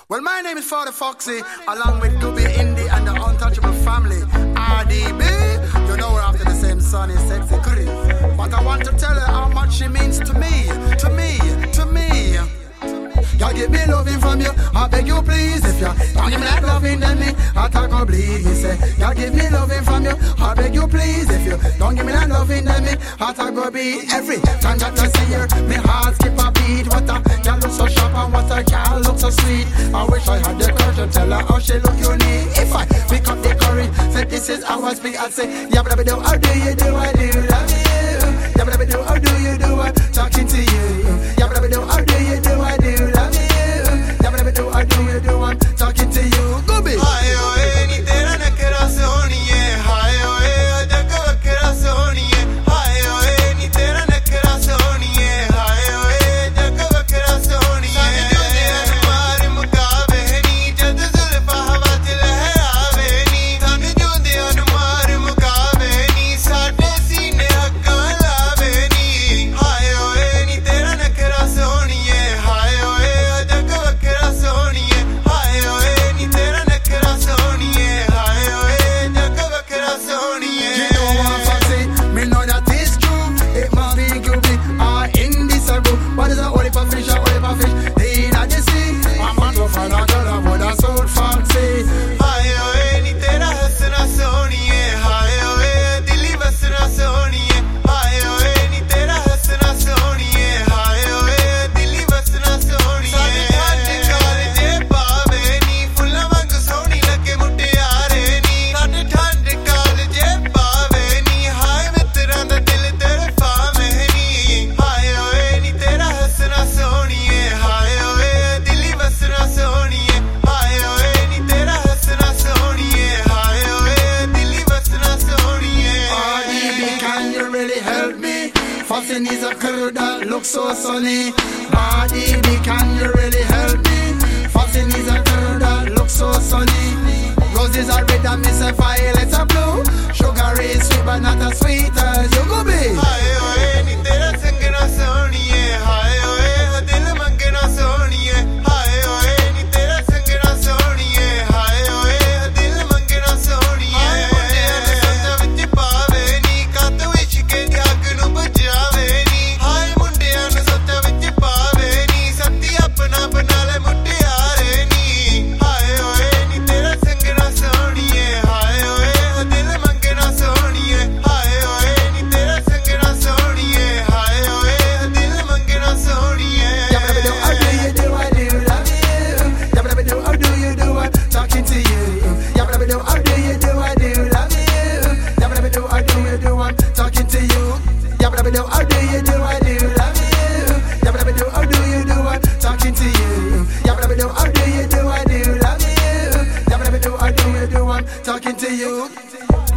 Well, my name is Father Foxy, along with Doobie Indie and the Untouchable Family, RDB. You know we're after the same sunny, sexy Chris. But I want to tell her how much she means to me, to me, to me. Y'all give me loving from you, I beg you please. If you don't give me that loving, then me heart I go bleed. Me say, y'all give me loving from you, I beg you please. If you don't give me that loving, then me heart I go beat. Every time that I see her, me heart skip a beat. What a girl look so sharp and what a girl look so sweet. I wish I had the courage to tell her how she look unique. If I pick up the courage, say this is how I speak, I'd say, yeah, but I do, how do you do, I do love you. Yeah, but I do, how do you do, I'm talking to you. Yeah, but I do, how do you do, I do love you. Yeah, but I do, how do you do, I'm talking to you. Go be. Foxy needs a girl that looks so sunny. RDB, can you really help me? Foxy needs a girl that looks so sunny. Roses are red and miss a violets are blue. Sugar is sweet but not as sweet as you go be. Talking to you.